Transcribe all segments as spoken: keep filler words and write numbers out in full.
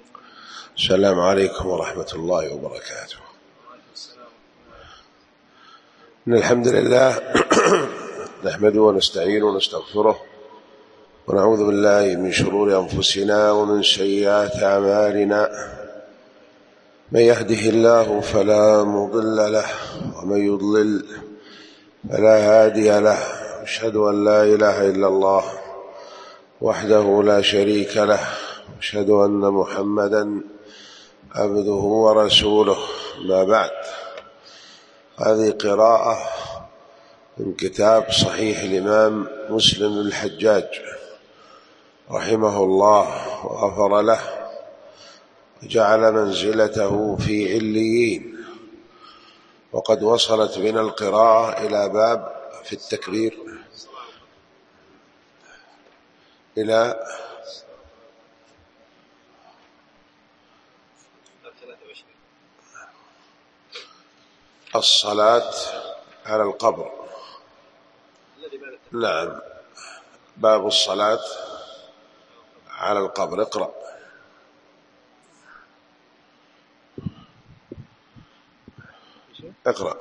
السلام عليكم ورحمة الله وبركاته. إن الحمد لله نحمده ونستعينه ونستغفره ونعوذ بالله من شرور أنفسنا ومن سيئات أعمالنا. من يهده الله فلا مضل له ومن يضلل فلا هادي له. أشهد أن لا إله إلا الله وحده لا شريك له، أشهد أن محمدًا عبده ورسوله. ما بعد، هذه قراءة من كتاب صحيح الإمام مسلم الحجاج رحمه الله وغفر له وجعل منزلته في عليين. وقد وصلت بنا القراءة إلى باب في التكبير، إلى الصلاة على القبر. نعم، باب الصلاة على القبر. اقرأ. اقرأ.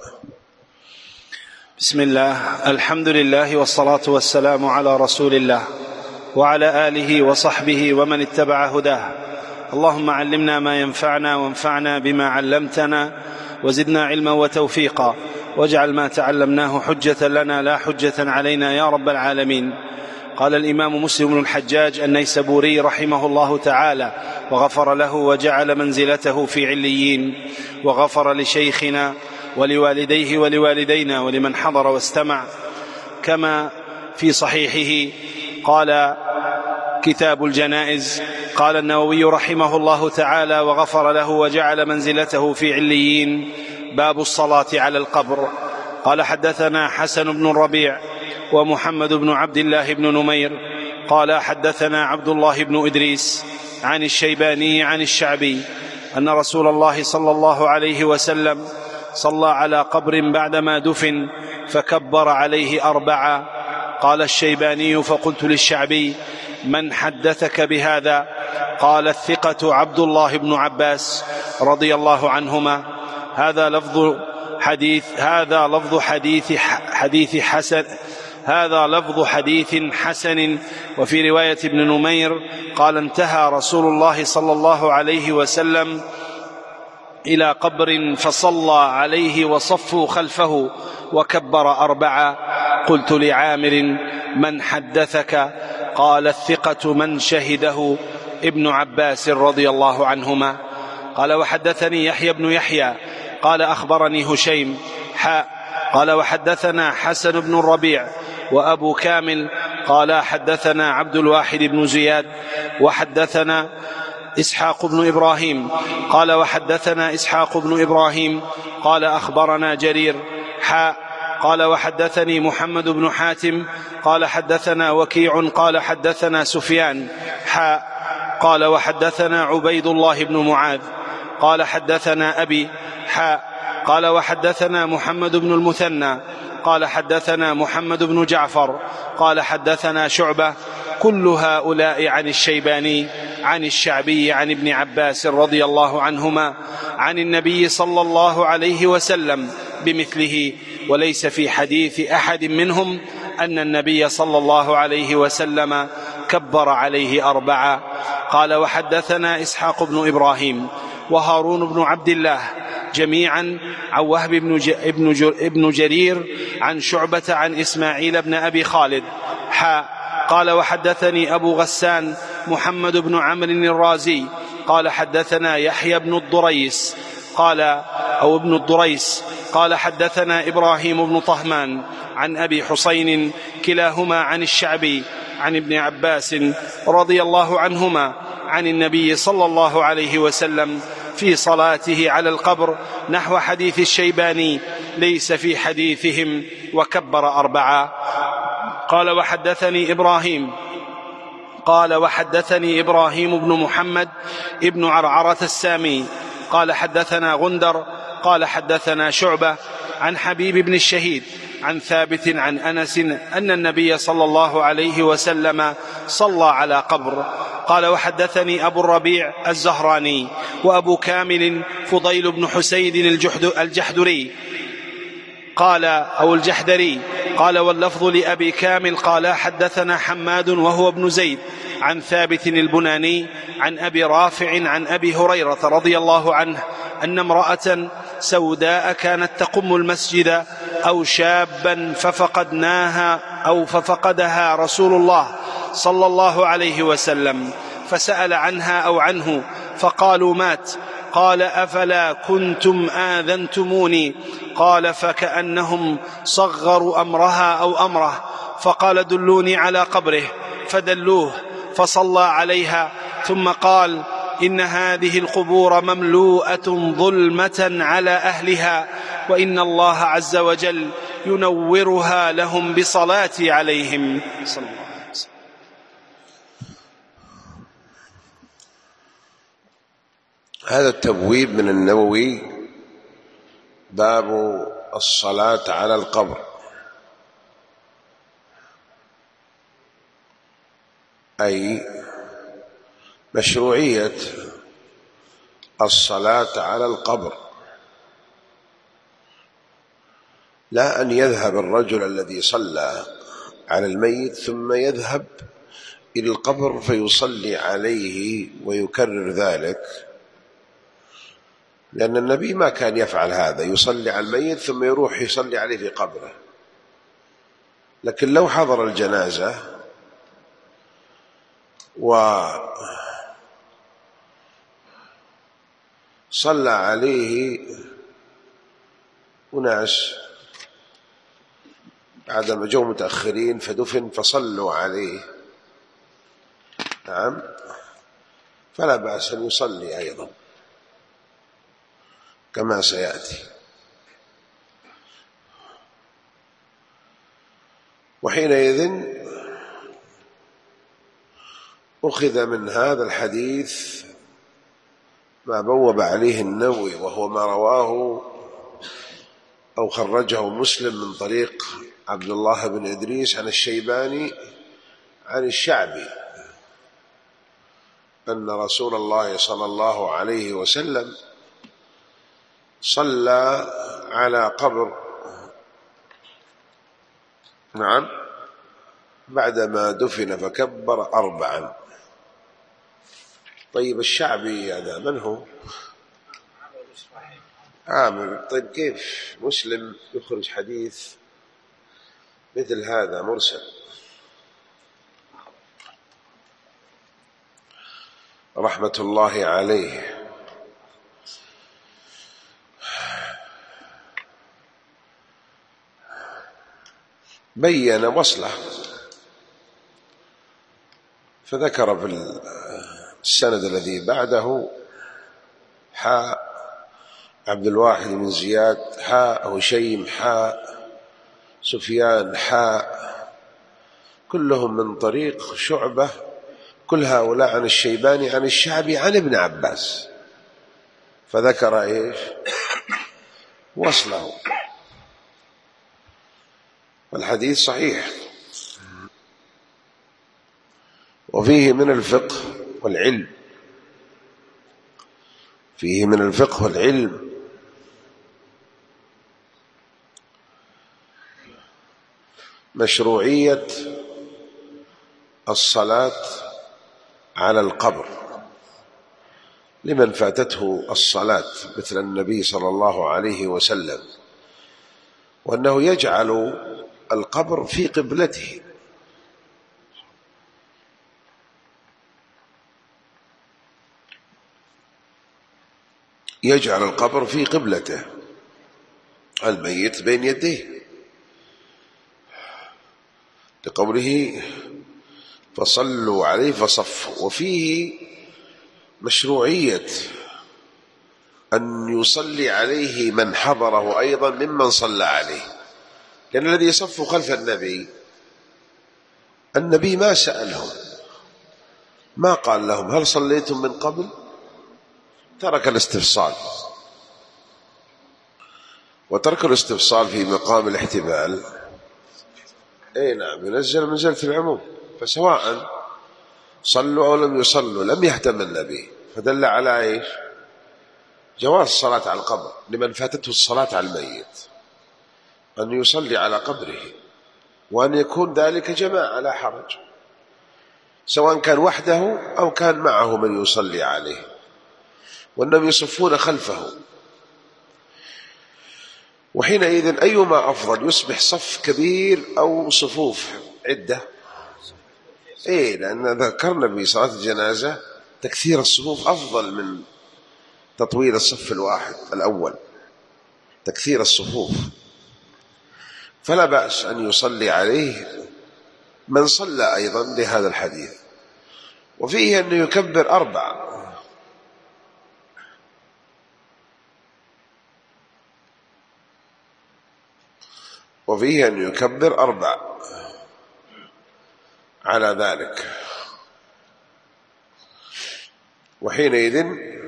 بسم الله، الحمد لله والصلاة والسلام على رسول الله وعلى آله وصحبه ومن اتبع هداه. اللهم علمنا ما ينفعنا وانفعنا بما علمتنا وزدنا علما وتوفيقا، واجعل ما تعلمناه حجة لنا لا حجة علينا يا رب العالمين. قال الإمام مسلم بن الحجاج النيسابوري رحمه الله تعالى وغفر له وجعل منزلته في عليين، وغفر لشيخنا ولوالديه ولوالدينا ولمن حضر واستمع. كما في صحيحه قال كتاب الجنائز، قال النووي رحمه الله تعالى وغفر له وجعل منزلته في عليين: باب الصلاة على القبر. قال حدثنا حسن بن الربيع ومحمد بن عبد الله بن نمير قال حدثنا عبد الله بن إدريس عن الشيباني عن الشعبي أن رسول الله صلى الله عليه وسلم صلى على قبر بعدما دفن فكبر عليه أربعة. قال الشيباني: فقلت للشعبي: من حدثك بهذا؟ قال: الثقة عبد الله بن عباس رضي الله عنهما. هذا لفظ حديث هذا لفظ حديث حديث حسن هذا لفظ حديث حسن. وفي رواية ابن نمير قال: انتهى رسول الله صلى الله عليه وسلم إلى قبر فصلى عليه وصفوا خلفه وكبر أربعة. قلت لعامر: من حدثك؟ قال: الثقة من شهده ابن عباس رضي الله عنهما. قال: وحدثني يحيى بن يحيى قال أخبرني هشيم حاء قال: وحدثنا حسن بن الربيع وأبو كامل قال حدثنا عبد الواحد بن زياد وحدثنا إسحاق بن إبراهيم قال: وحدثنا إسحاق بن إبراهيم قال أخبرنا جرير حاء قال: وحدثني محمد بن حاتم قال حدثنا وكيع قال حدثنا سفيان حاء قال: وحدثنا عبيد الله بن معاذ قال حدثنا أبي حاء قال: وحدثنا محمد بن المثنى قال حدثنا محمد بن جعفر قال حدثنا شعبة. كل هؤلاء عن الشيباني عن الشعبي عن ابن عباس رضي الله عنهما عن النبي صلى الله عليه وسلم بمثله، وليس في حديث أحد منهم أن النبي صلى الله عليه وسلم كبر عليه أربعة. قال: وحدثنا إسحاق بن إبراهيم وهارون بن عبد الله جميعا عن وهب بن جرير عن شعبة عن إسماعيل بن أبي خالد حاء قال: وحدثني أبو غسان محمد بن عمرو الرازي قال حدثنا يحيى بن الضريس قال أو ابن الضريس قال حدثنا إبراهيم بن طهمان عن أبي حسين كلاهما عن الشعبي عن ابن عباس رضي الله عنهما عن النبي صلى الله عليه وسلم في صلاته على القبر نحو حديث الشيباني، ليس في حديثهم وكبر أربعة. قال: وحدثني إبراهيم قال وحدثني إبراهيم بن محمد ابن عرعرة السامي قال حدثنا غندر قال حدثنا شعبة عن حبيب بن الشهيد عن ثابت عن أنس أن النبي صلى الله عليه وسلم صلى على قبر قال وحدثني أبو الربيع الزهراني وأبو كامل فضيل بن حسيد الجحدري قال أو الجحدري قال واللفظ لأبي كامل قال حدثنا حماد وهو ابن زيد عن ثابت البناني عن أبي رافع عن أبي هريرة رضي الله عنه أن امرأة سوداء كانت تقم المسجد أو شابا ففقدناها أو ففقدها رسول الله صلى الله عليه وسلم فسأل عنها أو عنه فقالوا مات. قال أفلا كنتم آذنتموني؟ قال فكأنهم صغروا أمرها أو أمره، فقال دلوني على قبره فدلوه فصلى عليها، ثم قال إن هذه القبور مملوءة ظلمة على أهلها، وإن الله عز وجل ينورها لهم بصلاتي عليهم صلى الله عليه وسلم. هذا التبويب من النووي باب الصلاة على القبر، أي مشروعية الصلاة على القبر، لا أن يذهب الرجل الذي صلى على الميت ثم يذهب إلى القبر فيصلي عليه ويكرر ذلك، لأن النبي ما كان يفعل هذا، يصلي على الميت ثم يروح يصلي عليه في قبره. لكن لو حضر الجنازة وصلى عليه أناس بعدما جو متأخرين فدفن فصلوا عليه، نعم، فلا بأس أن يصلي أيضا كما سيأتي. وحينئذ أخذ من هذا الحديث ما بوب عليه النووي، وهو ما رواه أو خرجه مسلم من طريق عبد الله بن إدريس عن الشيباني عن الشعبي أن رسول الله صلى الله عليه وسلم صلى على قبر، نعم، بعدما دفن فكبر أربعا. طيب الشعبي هذا من هو؟ عامر. طيب كيف مسلم يخرج حديث مثل هذا مرسل؟ رحمة الله عليه. بين وصله فذكر في السند الذي بعده حاء عبد الواحد بن زياد حاء هشيم حاء سفيان حاء، كلهم من طريق شعبة، كل هؤلاء عن الشيباني عن الشعبي عن ابن عباس، فذكر ايش؟ وصله. والحديث صحيح، وفيه من الفقه والعلم، فيه من الفقه والعلم مشروعية الصلاة على القبر لمن فاتته الصلاة مثل النبي صلى الله عليه وسلم، وأنه يجعل القبر في قبلته، يجعل القبر في قبلته، الميت بين يديه، لقوله فصلوا عليه فصفوا. وفيه مشروعية أن يصلي عليه من حضره أيضا ممن صلى عليه، لأن الذي يصف خلف النبي النبي ما سألهم، ما قال لهم هل صليتم من قبل، ترك الاستفصال، وترك الاستفصال في مقام الاحتمال اي نعم ينزل منزلة العموم، فسواء صلوا أو لم يصلوا لم يهتم النبي، فدل على إيش؟ جواز الصلاة على القبر لمن فاتته الصلاة على الميت، أن يصلي على قبره، وأن يكون ذلك جماعة لا حرج، سواء كان وحده أو كان معه من يصلي عليه، وأنهم يصفون خلفه. وحينئذ أيما أفضل، يصبح صف كبير أو صفوف عدة؟ إيه، لأن ذكرنا في صلاة الجنازة تكثير الصفوف أفضل من تطويل الصف الواحد الأول، تكثير الصفوف، فلا بأس أن يصلي عليه من صلى أيضا لهذا الحديث. وفيه أنه يكبر أربع، وفيه أن يكبر أربع على ذلك. وحينئذ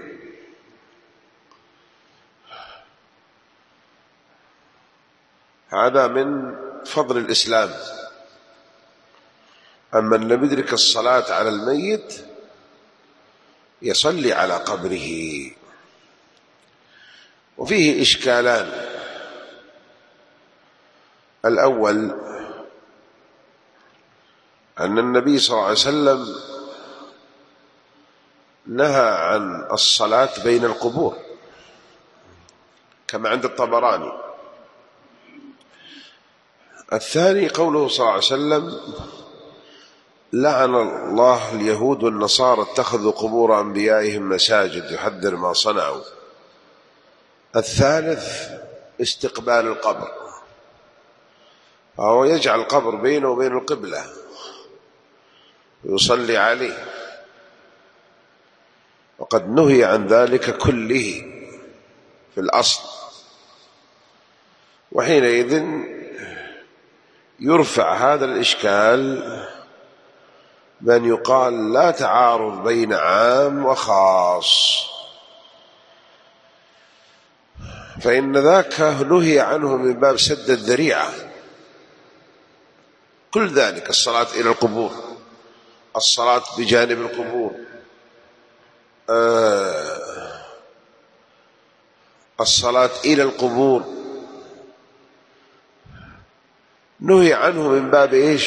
هذا من فضل الإسلام، أما من لم يدرك الصلاة على الميت يصلي على قبره. وفيه إشكالان: الأول أن النبي صلى الله عليه وسلم نهى عن الصلاة بين القبور كما عند الطبراني. الثاني قوله صلى الله عليه وسلم: لعن الله اليهود والنصارى اتخذوا قبور أنبيائهم مساجد، يحذر ما صنعوا. الثالث استقبال القبر، فهو يجعل القبر بينه وبين القبلة ويصلي عليه، وقد نهي عن ذلك كله في الأصل. وحينئذ يرفع هذا الإشكال بأن يقال لا تعارض بين عام وخاص، فإن ذاك نهي عنه من باب سد الذريعة، كل ذلك الصلاة إلى القبور، الصلاة بجانب القبور، آه الصلاة إلى القبور، نهي عنه من باب إيش؟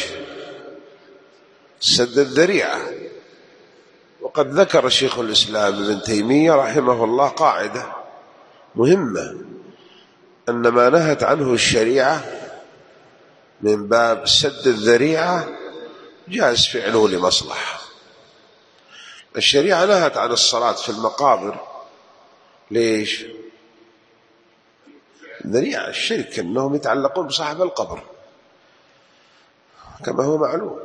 سد الذريعة. وقد ذكر شيخ الإسلام ابن تيمية رحمه الله قاعدة مهمة، أن ما نهت عنه الشريعة من باب سد الذريعة جاز فعله لمصلحة. الشريعة نهت عن الصلاة في المقابر، ليش؟ ذريعة الشرك، أنهم يتعلقون بصاحب القبر كما هو معلوم.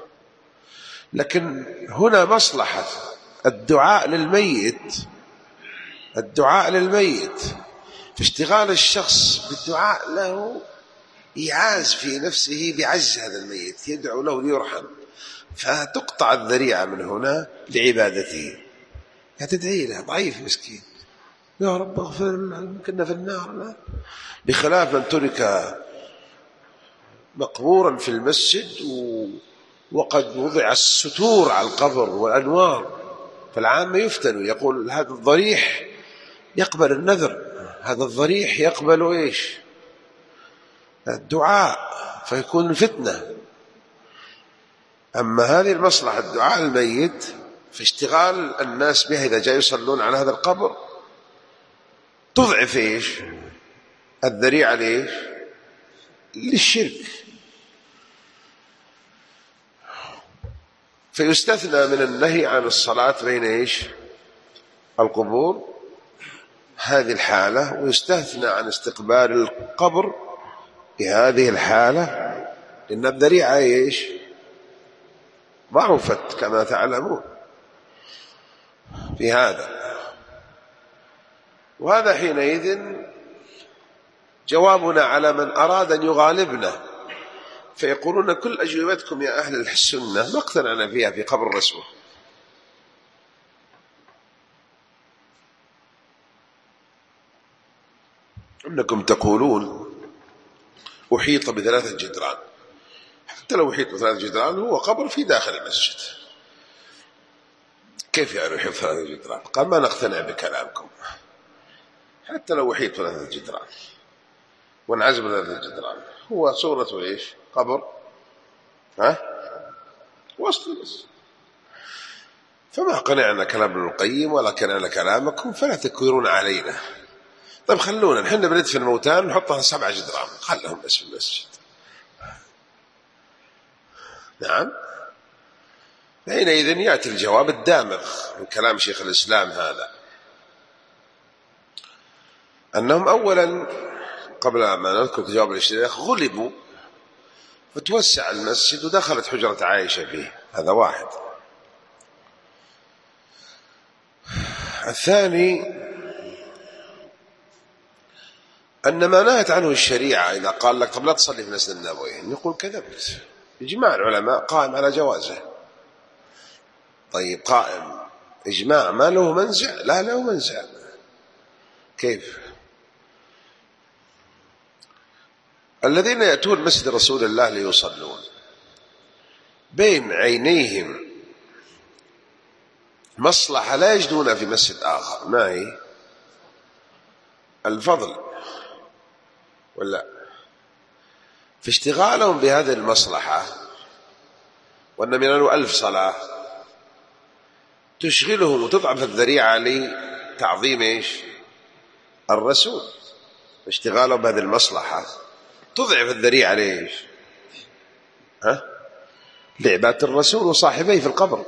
لكن هنا مصلحة الدعاء للميت، الدعاء للميت، فاشتغال الشخص بالدعاء له إيعاز في نفسه بعز هذا الميت، يدعو له ليرحم، فتقطع الذريعة من هنا لعبادته. تدعي له ضعيف مسكين، يا رب اغفر لنا كنا في النار، لا. بخلاف من ترك مقبورا في المسجد وقد وضع الستور على القبر والأنوار، فالعامة يفتنوا، يقول هذا الضريح يقبل النذر، هذا الضريح يقبل إيش؟ الدعاء، فيكون الفتنة. أما هذه المصلحة الدعاء الميت، فاشتغال الناس بها إذا جاءوا يصلون على هذا القبر تضعف إيش؟ الذريعة ليش؟ للشرك. فيستثنى من النهي عن الصلاة بين إيش؟ القبور هذه الحالة، ويستثنى عن استقبال القبر بهذه الحالة، لأن الذريعة إيش؟ ضعفت كما تعلمون في هذا. وهذا حينئذ جوابنا على من أراد أن يغالبنا، فيقولون كل أجوبتكم يا أهل السنة ما اقتنعنا فيها في قبر الرسول. إنكم تقولون أحيط بثلاثة جدران، حتى لو أحيط بثلاثة جدران هو قبر في داخل المسجد، كيف يعني يحيط ثلاثة جدران؟ قال ما نقتنع بكلامكم حتى لو وحيد ثلاثة جدران وانعزم ثلاثة جدران. هو صورته إيش؟ قبر ها وسط بس. فما قنعنا كلام ابن القيم ولا قنعنا كلامكم فلا تكثرون علينا. طيب خلونا نحن بندفن الموتان نحطها سبعة جدران خلهم بس في المسجد. نعم. حينئذ يأتي الجواب الدامغ من كلام شيخ الإسلام هذا، أنهم أولا قبل ما نذكر جواب الاشتراك غلبوا فتوسع المسجد ودخلت حجرة عائشة فيه. هذا واحد. الثاني أن ما نهت عنه الشريعة إذا قال لك طب لا تصلي في المسجد النبوي نقول كذبت. إجماع العلماء قائم على جوازه. طيب قائم إجماع ما له منزع؟ لا له منزع. كيف؟ الذين يأتون مسجد رسول الله ليصلون بين عينيهم مصلحة لا يجدون في مسجد آخر، ما هي؟ الفضل ولا في اشتغالهم بهذه المصلحة، وأن من أنه ألف صلاة تشغلهم وتضعف الذريعة لتعظيم إيش؟ الرسول. اشتغالهم بهذه المصلحة تضعف الذريعة ليش؟ ها؟ لعبادة الرسول وصاحبيه في القبر.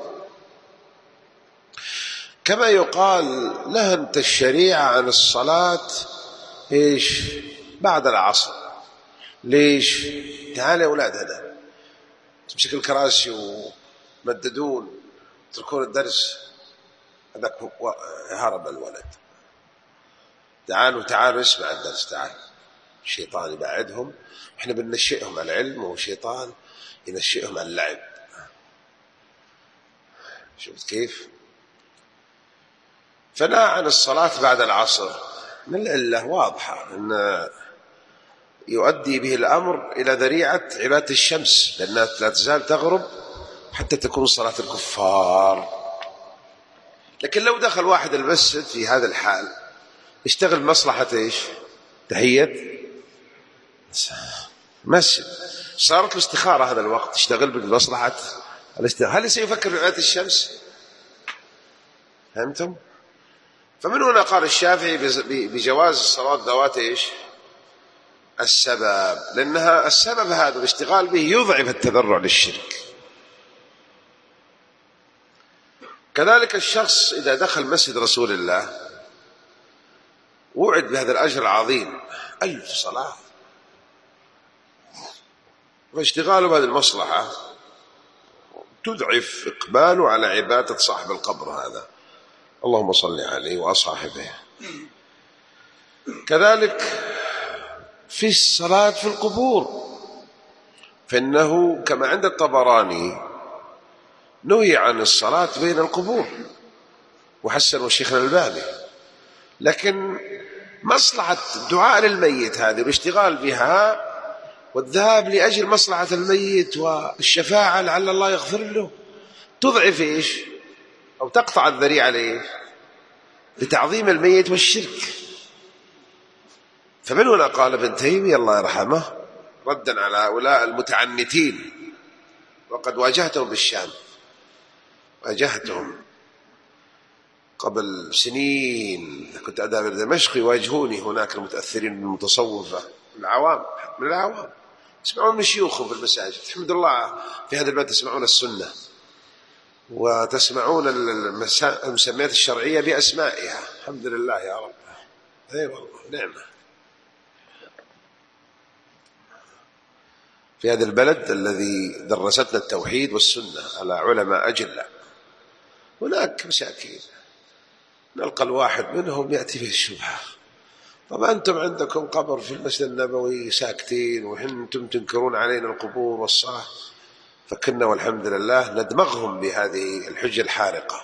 كما يقال نهت الشريعة عن الصلاة إيش؟ بعد العصر. ليش؟ تعالوا يا أولاد هذا تمسك الكراسي ومددون تركون الدرس. هذاك هرب الولد. تعالوا تعالوا اسمع الدرس. تعال. الشيطان يبعدهم. احنا بننشئهم على العلم والشيطان ينشئهم على اللعب. شفت كيف؟ فنهى عن الصلاة بعد العصر من العلة واضحة أن يؤدي به الأمر إلى ذريعة عبادة الشمس، لأنها لا تزال تغرب حتى تكون صلاة الكفار. لكن لو دخل واحد المسجد في هذا الحال اشتغل مصلحة ايش؟ تحية مسجد. صارت له استخارة هذا الوقت اشتغل بمصلحة الاستخارة. هل سيفكر في عبادة الشمس؟ فهمتم؟ فمن هنا قال الشافعي بجواز الصلاة ذوات ايش؟ السبب، لأنها السبب هذا الاشتغال به يضعف التذرع للشرك. كذلك الشخص إذا دخل مسجد رسول الله وعد بهذا الأجر العظيم ألف صلاة واشتغاله بهذه المصلحة تضعف إقباله على عبادة صاحب القبر هذا. اللهم صل عليه وأصحابه. كذلك في الصلاة في القبور، فإنه كما عند الطبراني نهي عن الصلاة بين القبور وحسنه الشيخ الألباني، لكن مصلحة الدعاء للميت هذه والاشتغال بها والذهاب لأجل مصلحة الميت والشفاعة لعل الله يغفر له تضعف إيش؟ أو تقطع الذريعة لإيش؟ لتعظيم الميت والشرك. فمن هنا قال ابن تيمية الله يرحمه ردا على هؤلاء المتعنتين، وقد واجهتهم بالشام، واجهتهم قبل سنين كنت أدابر دمشق يواجهوني هناك المتأثرين بالمتصوفة العوام من العوام تسمعون من شيوخهم في المساجد. الحمد لله في هذا البلد تسمعون السنة وتسمعون المسميات الشرعية بأسمائها. الحمد لله يا رب. أي والله نعمة في هذا البلد الذي درستنا التوحيد والسنة على علماء أجلاء. هناك مساكين نلقى الواحد منهم يأتي فيه الشبهة، طب أنتم عندكم قبر في المسجد النبوي ساكتين وأنتم تنكرون علينا القبور والصلاة. فكنا والحمد لله ندمغهم بهذه الحجة الحارقة.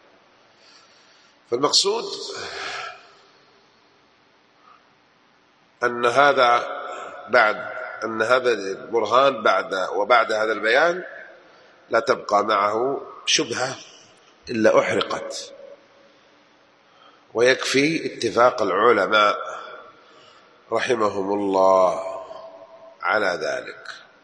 فالمقصود أن هذا بعد أن هذا البرهان بعد وبعد هذا البيان لا تبقى معه شبهة إلا أحرقت. ويكفي اتفاق العلماء رحمهم الله على ذلك.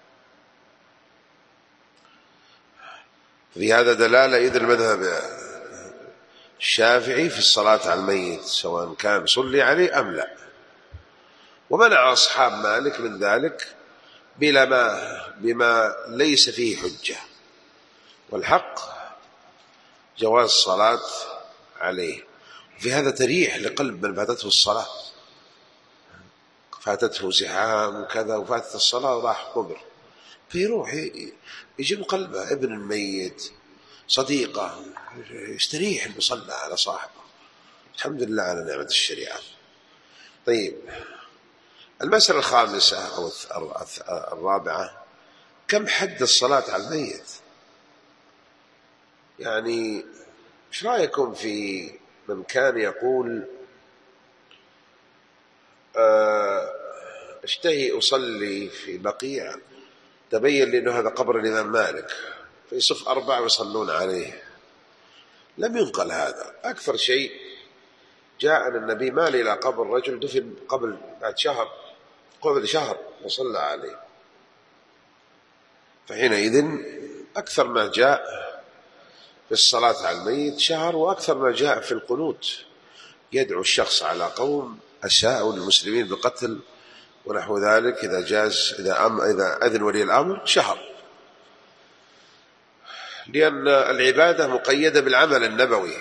في هذا دلالة إذن المذهب الشافعي في الصلاة على الميت سواء كان صلي عليه أم لا، ومنع أصحاب مالك من ذلك بلا ما بما ليس فيه حجة، والحق جواز الصلاة عليه. في هذا تريح لقلب من فاتته الصلاة، فاتته زحام وكذا وفاتت الصلاة وراح قبر، فيروح يجيب قلبه ابن الميت صديقه يستريح المصلى على صاحبه. الحمد لله على نعمة الشريعة. طيب، المسألة الخامسة أو الرابعة، كم حد الصلاة على الميت؟ يعني ايش رأيكم في من كان يقول اشتهي أصلي في بقيع، تبين لي أنه هذا قبر الإمام مالك، فيصف أربعة ويصلون عليه. لم ينقل هذا. أكثر شيء جاء أن النبي مال إلى قبر رجل دفن قبل بعد شهر قبل شهر وصلى عليه، فحينئذ أكثر ما جاء في الصلاة على الميت شهر، وأكثر ما جاء في القنوت يدعو الشخص على قوم أساءوا للمسلمين بقتل ونحو ذلك، إذا جاز إذا أم إذا أذن ولي الأمر شهر، لأن العبادة مقيدة بالعمل النبوي،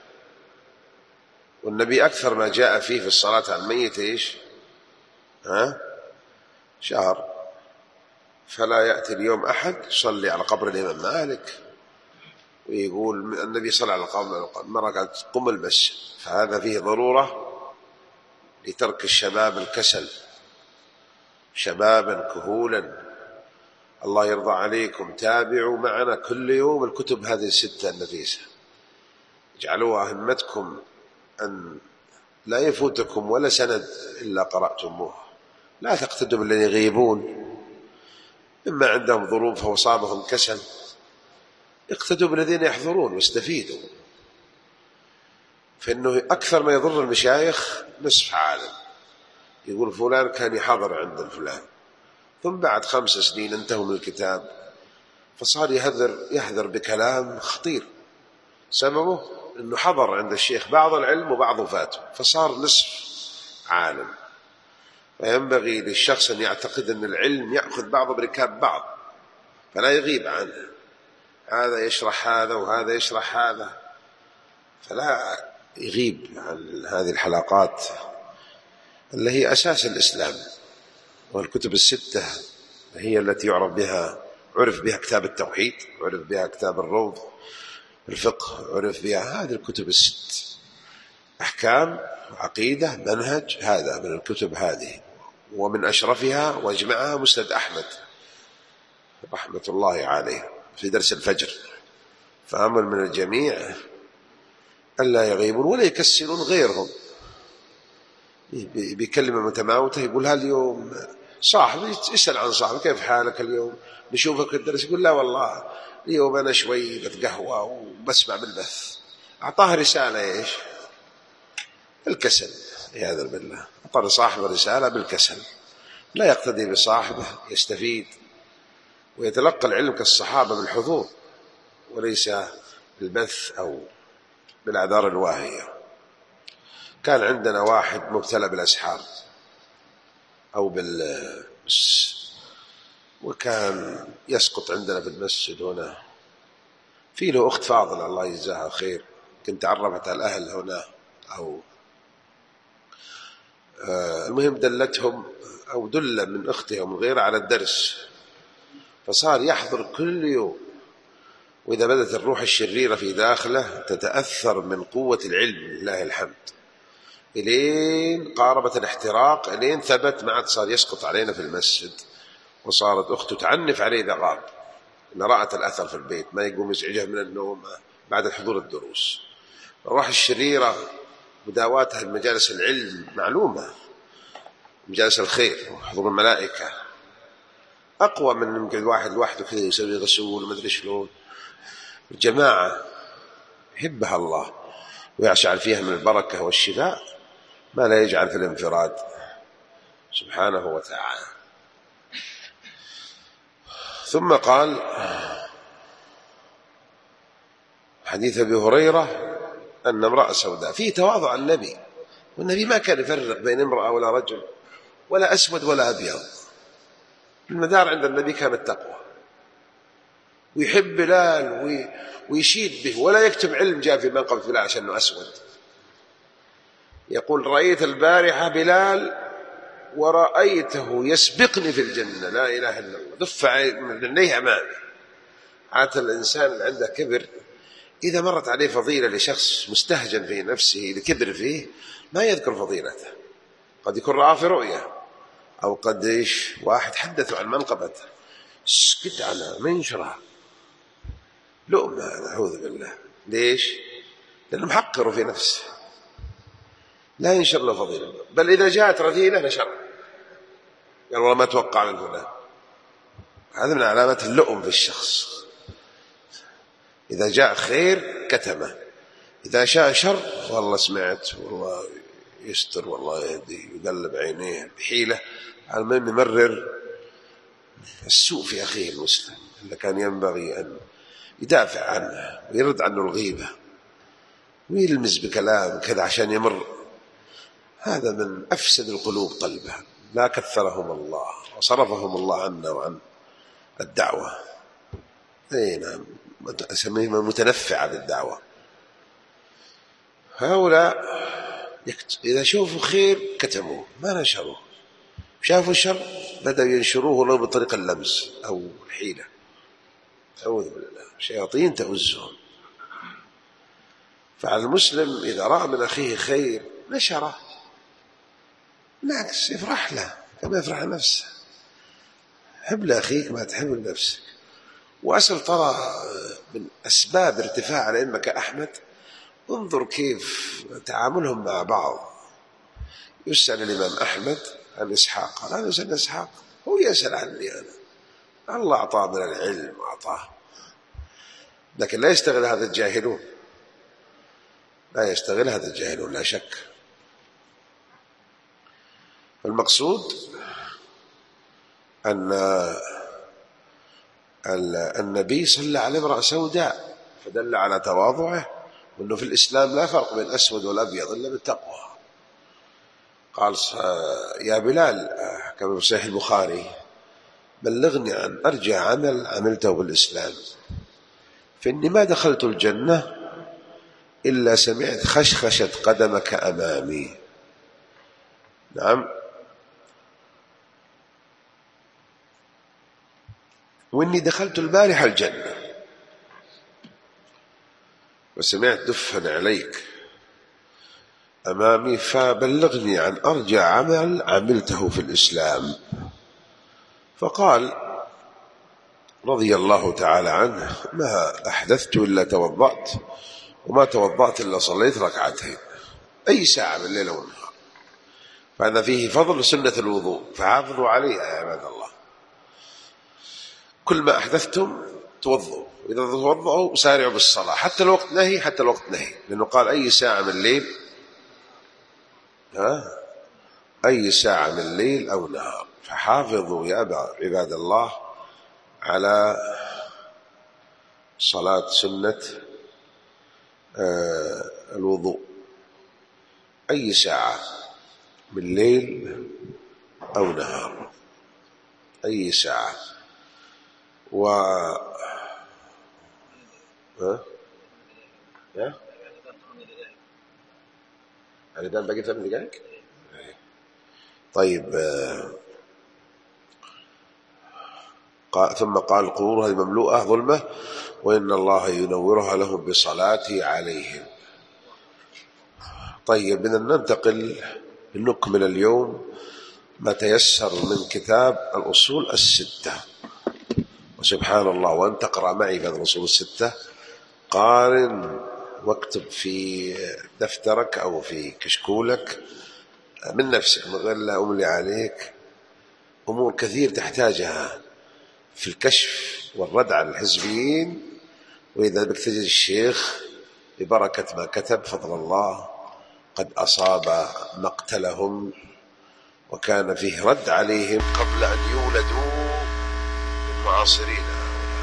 والنبي أكثر ما جاء فيه في الصلاة على الميت إيش؟ ها؟ شهر. فلا يأتي اليوم أحد يصلي على قبر الإمام مالك ويقول النبي صلى على قبر مرة قالت قم المسجد، فهذا فيه ضرورة لترك الشباب الكسل، شبابا كهولا. الله يرضى عليكم تابعوا معنا كل يوم الكتب هذه الستة النفيسة، اجعلوها همتكم أن لا يفوتكم ولا سند إلا قرأتموه. لا تقتدوا بالذين يغيبون مما عندهم ظروف وصابهم كسل، اقتدوا بالذين يحضرون واستفيدوا. فإنه أكثر ما يضر المشايخ نصف عالم، يقول فلان كان يحضر عند الفلان، ثم بعد خمس سنين انتهوا من الكتاب فصار يهذر يهذر بكلام خطير، سببه أنه حضر عند الشيخ بعض العلم وبعضه فاته، فصار نصف عالم. فينبغي للشخص أن يعتقد أن العلم يأخذ بعضه بركاب بعض، فلا يغيب عنه، هذا يشرح هذا وهذا يشرح هذا، فلا يغيب عن هذه الحلقات اللي هي أساس الإسلام. والكتب الستة هي التي يعرف بها عرف بها كتاب التوحيد، عرف بها كتاب الروض الفقه، عرف بها هذه الكتب الست، أحكام وعقيدة منهج، هذا من الكتب هذه. ومن أشرفها واجمعها مسند أحمد رحمة الله عليه في درس الفجر. فأمر من الجميع ألا يغيبون ولا يكسلون غيرهم بكلمة متماوتة، يقول هل اليوم صاحبي يسأل عن صاحبه كيف حالك اليوم، نشوفك الدرس، يقول لا والله اليوم أنا شوي بتقهوى وبسمع بالبث. أعطاه رسالة إيش؟ الكسل، عياذا بالله. أعطى صاحبه رسالة بالكسل، لا يقتدي بصاحبه، يستفيد ويتلقى العلم كالصحابة بالحضور وليس بالبث أو بالأعذار الواهية. كان عندنا واحد مبتلى بالأسحار أو بالمس، وكان يسقط عندنا في المسجد هنا. في له أخت فاضلة الله يجزاها خير، كنت عرفت على الأهل هنا أو آه المهم دلتهم أو دل من أختهم وغيرها على الدرس، فصار يحضر كل يوم. وإذا بدت الروح الشريرة في داخله تتأثر من قوة العلم لله الحمد، إلين قاربت الاحتراق، إلين ثبت، ما عاد صار يسقط علينا في المسجد. وصارت أخته تعنف عليه إذا غاب، إن رأت الأثر في البيت ما يقوم يزعجه من النوم بعد حضور الدروس. الروح الشريرة مداواتها بمجالس العلم معلومة، مجالس الخير وحضور الملائكة أقوى من يمكن الواحد لوحده كذا يسوي غسول وما أدري شلون. الجماعة يحبها الله ويجعل فيها من البركة والشفاء ما لا يجعل في الانفراد سبحانه وتعالى. ثم قال حديث أبي هريرة أن امرأة سوداء فيه تواضع النبي، والنبي ما كان يفرق بين امرأة ولا رجل ولا أسود ولا أبيض. المدار عند النبي كان التقوى، ويحب بلال ويشيد به ولا يكتب علم جاء في منقب بلال عشانه أسود. يقول رأيت البارحة بلال ورأيته يسبقني في الجنة، لا إله إلا الله، دفع من عينيه أمامي. عادة الإنسان اللي عنده كبر إذا مرت عليه فضيلة لشخص مستهجن في نفسه لكبر فيه ما يذكر فضيلته، قد يكون رأى في رؤية أو قد إيش واحد حدثوا عن منقبته اسكت عنها منشرها لؤمة، نعوذ بالله. ليش؟ لأنه محقر في نفسه لا ينشر له فضيلة، بل إذا جاءت رذيلة نشر قال والله ما توقع من هنا. هذا من علامات اللؤم في الشخص. إذا جاء خير كتمه، إذا شاء شر والله سمعت والله يستر والله يهدي يقلب عينيه بحيلة على المهم يمرر السوء في أخيه المسلم اللي كان ينبغي أن يدافع عنه ويرد عنه الغيبة ويلمز بكلام كذا عشان يمر. هذا من أفسد القلوب قلبها، لا كثرهم الله وصرفهم الله عنا وعن الدعوة. أي نعم، أسميهم متنفعة بالدعوة. هؤلاء إذا شوفوا خير كتموه ما نشروه، شافوا الشر بدأوا ينشروه لو بطريق اللمس أو الحيلة. أعوذ بالله، شياطين تؤزهم. فعلى المسلم إذا رأى من أخيه خير نشره، بالعكس يفرح له كما يفرح نفسه. حب لأخيك ما تحب لنفسك. وأسأل ترى من أسباب ارتفاع الأئمة كأحمد انظر كيف تعاملهم مع بعض. يسأل الإمام أحمد عن إسحاق، قال أنا أسأل إسحاق، هو يسأل عني أنا، الله أعطاه من العلم وأعطاه، لكن لا يستغل هذا الجاهلون، لا يستغل هذا الجاهلون لا شك. المقصود أن النبي صلى عليه امرأة سوداء فدل على تواضعه، وأنه في الإسلام لا فرق بين الأسود والأبيض إلا بالتقوى. قال يا بلال كما في صحيح البخاري بلغني عن أرجى عمل عملته بالإسلام، فإني ما دخلت الجنة إلا سمعت خشخشة قدمك أمامي. نعم، وإني دخلت البارحة الجنة وسمعت دفا عليك أمامي، فبلغني عن أرجى عمل عملته في الإسلام. فقال رضي الله تعالى عنه ما أحدثت إلا توضأت، وما توضأت إلا صليت ركعتين أي ساعة من الليل والنهار. فهذا فيه فضل سنة الوضوء، فحافظوا عليها يا عباد الله. كل ما أحدثتم توضؤوا، وإذا توضؤوا سارعوا بالصلاة، حتى الوقت نهي، حتى الوقت نهي، لأنه قال أي ساعة من الليل، ها أي ساعة من الليل أو نهار. فحافظوا يا عباد الله على صلاة سنة آه الوضوء أي ساعة من ليل أو نهار، أي ساعة. و ها ها يعني ده باقي ثمان دقائق. طيب قال ثم قال القبور هذه مملوءة ظلمة وإن الله ينورها لهم بصلاته عليهم. طيب بدنا ننتقل لنكمل اليوم ما تيسر من كتاب الأصول الستة. وسبحان الله، وأن تقرأ معي في الأصول الستة قارن واكتب في دفترك أو في كشكولك من نفسك من غير لا أملي عليك أمور كثير تحتاجها في الكشف والرد على الحزبيين. وإذا بك تجد الشيخ ببركة ما كتب فضل الله قد أصاب مقتلهم، وكان فيه رد عليهم قبل أن يولدوا من معاصرين.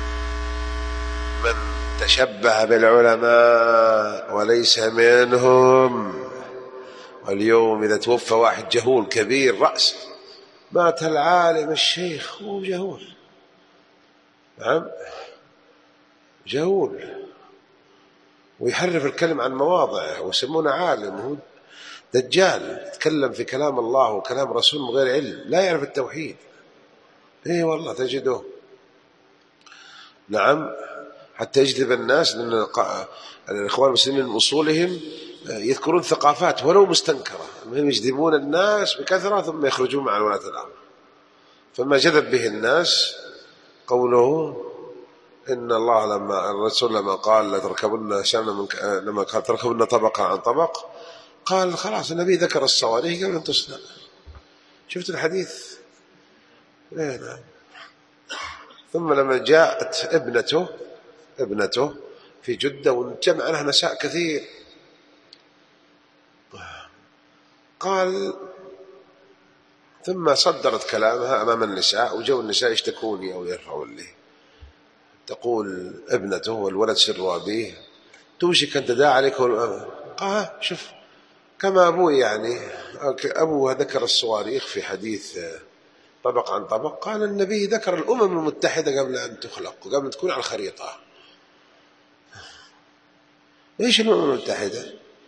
من تشبه بالعلماء وليس منهم. واليوم إذا توفى واحد جهول كبير رأس، مات العالم الشيخ هو جهول، نعم جهول، ويحرف الكلم عن مواضعه ويسمونه عالم، هو دجال يتكلم في كلام الله وكلام رسول من غير علم، لا يعرف التوحيد. اي والله تجده، نعم، حتى يجذب الناس، لأن الإخوان المسلمين من أصولهم يذكرون ثقافات ولو مستنكرة، هم يجذبون الناس بكثرة ثم يخرجون مع ولاة الأمر. فما جذب به الناس قوله إن الله لما الرسول لما قال لتركبن شأن من لما قال تركبن طبقة عن طبق، قال خلاص النبي ذكر الصواريخ قبل أن تصنع. شفت الحديث؟ لا لا. ثم لما جاءت ابنته ابنته في جدة وجمع لها نساء كثير، قال ثم صدرت كلامها أمام النساء، وجو النساء يشتكوني أو يرفعون لي، تقول ابنته والولد سر أبيه توشك أن تداعى عليك. قال شوف كما أبوه، يعني أبوه ذكر الصواريخ في حديث طبق عن طبق، قال النبي ذكر الأمم المتحدة قبل أن تخلق وقبل أن تكون على الخريطة. إيش الأمم المتحدة؟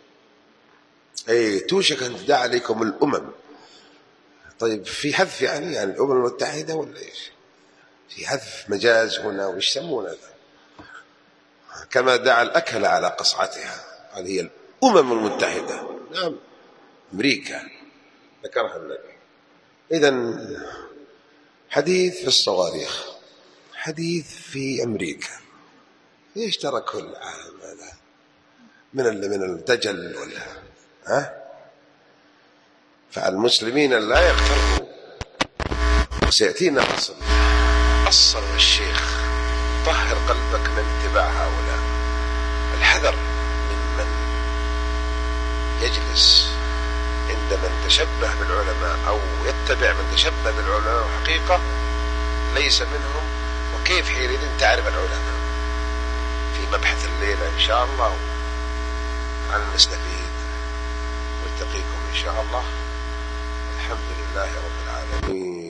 أي توشك أن تداعى عليكم الأمم. طيب في حذف يعني يعني الأمم المتحدة ولا إيش؟ في حذف مجاز هنا، وإيش يسمون هذا؟ كما دعا الأكل على قصعتها، هذه هي الأمم المتحدة. نعم أمريكا ذكرها النبي. إذن حديث في الصواريخ، حديث في أمريكا، إيش ترى كل العالم هذا من من الدجل ولا ها؟ فالمسلمين لا يغتروا. وسيأتينا أصل أصل الشيخ طهر قلبك من اتباع هؤلاء، الحذر ممن يجلس عند من تشبه بالعلماء أو يتبع من تشبه بالعلماء وحقيقة ليس منهم. وكيف حينئذ تعرف العلماء؟ في مبحث الليلة إن شاء الله عن نستفيد ونلتقيكم إن شاء الله. الحمد لله رب العالمين.